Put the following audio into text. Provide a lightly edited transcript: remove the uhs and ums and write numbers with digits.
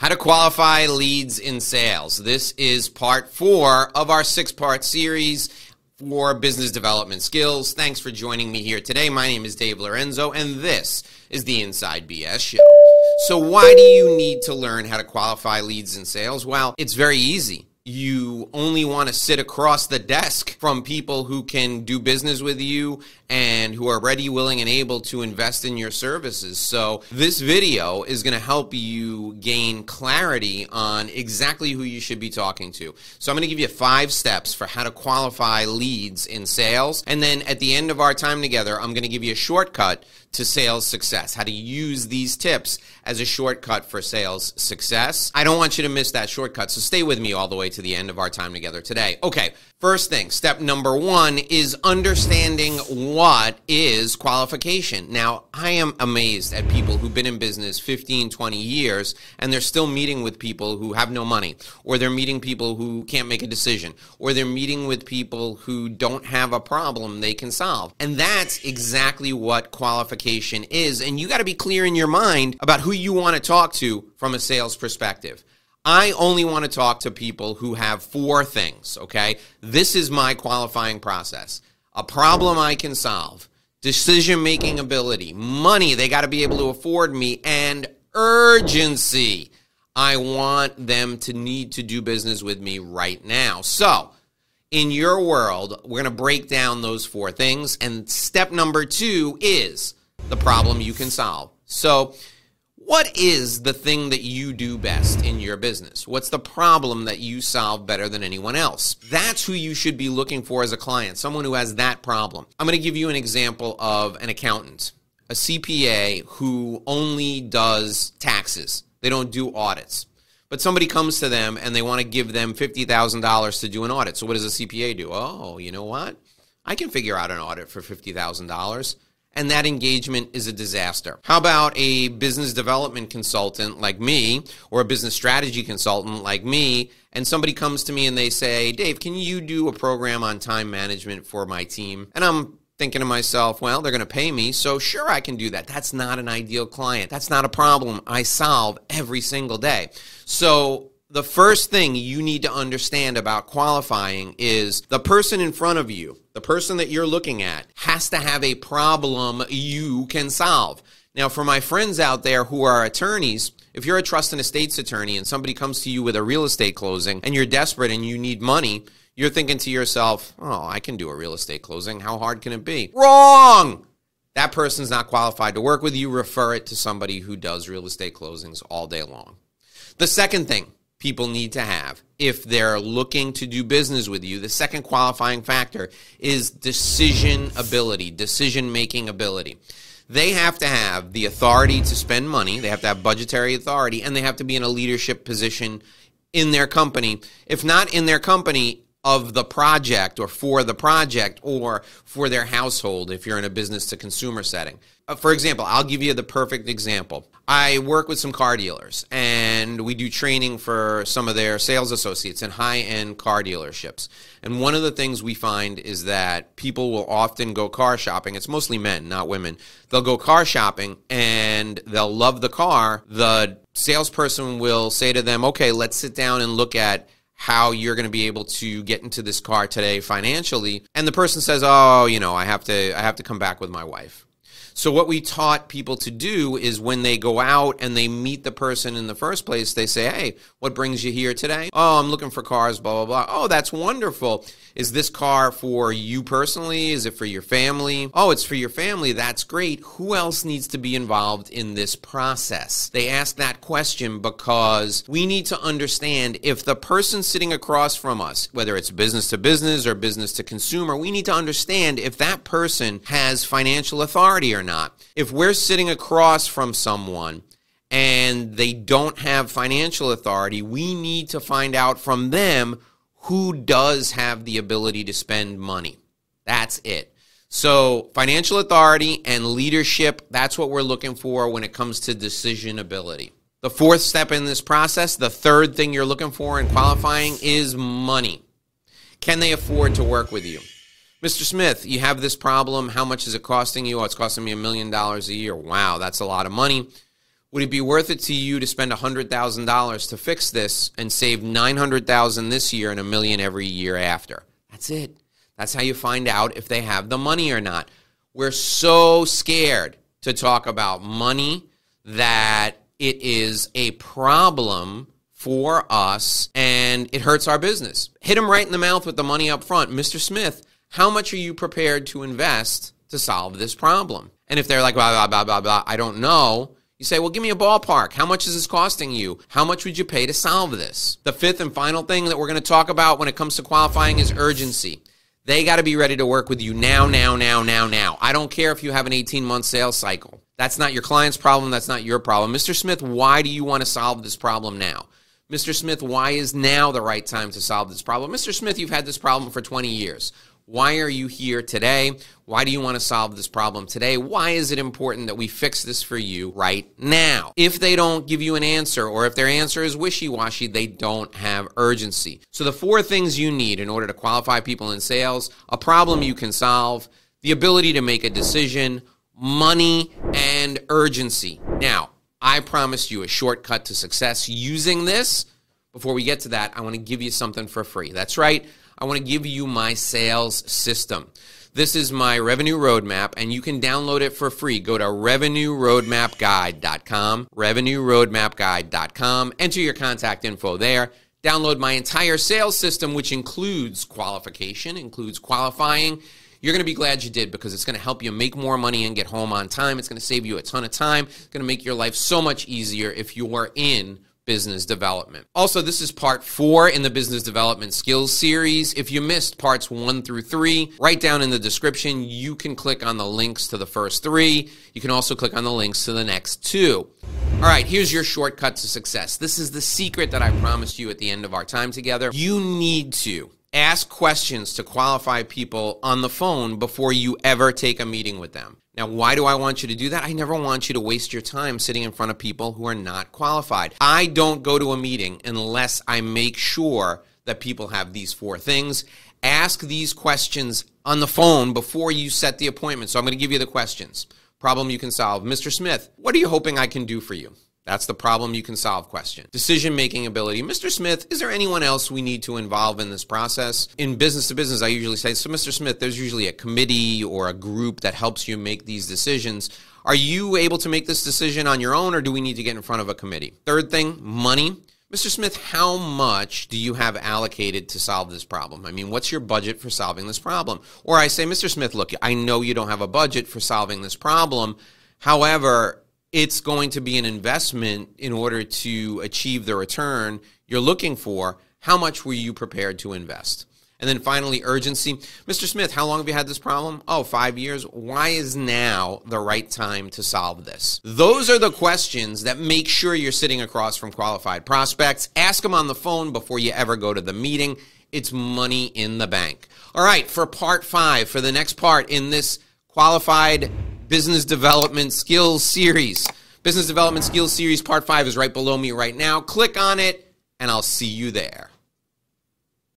How to qualify leads in sales. This is part 4 of our 6-part series for business development skills. Thanks for joining me here today. My name is Dave Lorenzo, and this is the Inside BS Show. So why do you need to learn how to qualify leads in sales? Well, it's very easy. You only want to sit across the desk from people who can do business with you and who are ready, willing, and able to invest in your services. So this video is going to help you gain clarity on exactly who you should be talking to. So I'm going to give you 5 steps for how to qualify leads in sales. And then at the end of our time together, I'm going to give you a shortcut to sales success, how to use these tips as a shortcut for sales success. I don't want you to miss that shortcut, so stay with me all the way to the end of our time together today. Okay, first thing, step number 1 is understanding what is qualification. Now, I am amazed at people who've been in business 15, 20 years, and they're still meeting with people who have no money, or they're meeting people who can't make a decision, or they're meeting with people who don't have a problem they can solve. And that's exactly what qualification is, and you got to be clear in your mind about who you want to talk to from a sales perspective. I only want to talk to people who have 4 things, okay? This is my qualifying process. A problem I can solve, decision-making ability, money they got to be able to afford me, and urgency. I want them to need to do business with me right now. So, in your world, we're going to break down those 4 things, and step number 2 is the problem you can solve. So, what is the thing that you do best in your business? What's the problem that you solve better than anyone else? That's who you should be looking for as a client, someone who has that problem. I'm going to give you an example of an accountant, a CPA who only does taxes. They don't do audits. But somebody comes to them and they want to give them $50,000 to do an audit. So what does a CPA do? Oh, you know what? I can figure out an audit for $50,000. And that engagement is a disaster. How about a business development consultant like me, or a business strategy consultant like me, and somebody comes to me and they say, Dave, can you do a program on time management for my team? And I'm thinking to myself, well, they're going to pay me, so sure, I can do that. That's not an ideal client. That's not a problem I solve every single day. So the first thing you need to understand about qualifying is the person in front of you, the person that you're looking at, has to have a problem you can solve. Now, for my friends out there who are attorneys, if you're a trust and estates attorney and somebody comes to you with a real estate closing and you're desperate and you need money, you're thinking to yourself, oh, I can do a real estate closing. How hard can it be? Wrong! That person's not qualified to work with you. Refer it to somebody who does real estate closings all day long. The second thing people need to have if they're looking to do business with you, the second qualifying factor is decision ability, decision-making ability. They have to have the authority to spend money, they have to have budgetary authority, and they have to be in a leadership position in their company. If not in their company, of the project or for the project or for their household if you're in a business-to-consumer setting. For example, I'll give you the perfect example. I work with some car dealers, and we do training for some of their sales associates in high-end car dealerships. And one of the things we find is that people will often go car shopping. It's mostly men, not women. They'll go car shopping, and they'll love the car. The salesperson will say to them, okay, let's sit down and look at how you're going to be able to get into this car today financially. And the person says, oh, I have to come back with my wife. So what we taught people to do is when they go out and they meet the person in the first place, they say, hey, what brings you here today? Oh, I'm looking for cars, blah, blah, blah. Oh, that's wonderful. Is this car for you personally? Is it for your family? Oh, it's for your family. That's great. Who else needs to be involved in this process? They ask that question because we need to understand if the person sitting across from us, whether it's business to business or business to consumer, we need to understand if that person has financial authority or not. If we're sitting across from someone and they don't have financial authority, we need to find out from them who does have the ability to spend money. That's it. So financial authority and leadership, that's what we're looking for when it comes to decision ability. The fourth step in this process, the third thing you're looking for in qualifying is money. Can they afford to work with you? Mr. Smith, you have this problem. How much is it costing you? Oh, it's costing me $1 million a year. Wow, that's a lot of money. Would it be worth it to you to spend $100,000 to fix this and save $900,000 this year and $1 million every year after? That's it. That's how you find out if they have the money or not. We're so scared to talk about money that it is a problem for us and it hurts our business. Hit them right in the mouth with the money up front. Mr. Smith, how much are you prepared to invest to solve this problem? And if they're like, blah, blah, blah, blah, blah, I don't know, you say, well, give me a ballpark. How much is this costing you? How much would you pay to solve this? The fifth and final thing that we're going to talk about when it comes to qualifying is urgency. They got to be ready to work with you now. I don't care if you have an 18-month sales cycle. That's not your client's problem. That's not your problem. Mr. Smith, why do you want to solve this problem now? Mr. Smith, why is now the right time to solve this problem? Mr. Smith, you've had this problem for 20 years. Why are you here today? Why do you want to solve this problem today? Why is it important that we fix this for you right now? If they don't give you an answer, or if their answer is wishy-washy, they don't have urgency. So the 4 things you need in order to qualify people in sales: a problem you can solve, the ability to make a decision, money, and urgency. Now, I promised you a shortcut to success using this. Before we get to that, I want to give you something for free. That's right. I want to give you my sales system. This is my revenue roadmap, and you can download it for free. Go to revenueroadmapguide.com, revenueroadmapguide.com. Enter your contact info there. Download my entire sales system, which includes qualification, includes qualifying. You're going to be glad you did, because it's going to help you make more money and get home on time. It's going to save you a ton of time. It's going to make your life so much easier if you are in business development. Also, this is part 4 in the business development skills series. If you missed parts 1 through 3, right down in the description, you can click on the links to the first 3. You can also click on the links to the next 2. All right, here's your shortcut to success. This is the secret that I promised you at the end of our time together. You need to ask questions to qualify people on the phone before you ever take a meeting with them. Now, why do I want you to do that? I never want you to waste your time sitting in front of people who are not qualified. I don't go to a meeting unless I make sure that people have these 4 things. Ask these questions on the phone before you set the appointment. So I'm going to give you the questions. Problem you can solve. Mr. Smith, what are you hoping I can do for you? That's the problem you can solve question. Decision-making ability. Mr. Smith, is there anyone else we need to involve in this process? In business to business, I usually say, so Mr. Smith, there's usually a committee or a group that helps you make these decisions. Are you able to make this decision on your own, or do we need to get in front of a committee? Third thing, money. Mr. Smith, how much do you have allocated to solve this problem? I mean, what's your budget for solving this problem? Or I say, Mr. Smith, look, I know you don't have a budget for solving this problem. However, it's going to be an investment in order to achieve the return you're looking for. How much were you prepared to invest? And then finally, urgency. Mr. Smith, how long have you had this problem? 5 years. Why is now the right time to solve this? Those are the questions that make sure you're sitting across from qualified prospects. Ask them on the phone before you ever go to the meeting. It's money in the bank. All right, for part 5, for the next part in this qualified business development skills series. Business development skills series part 5 is right below me right now. Click on it, and I'll see you there.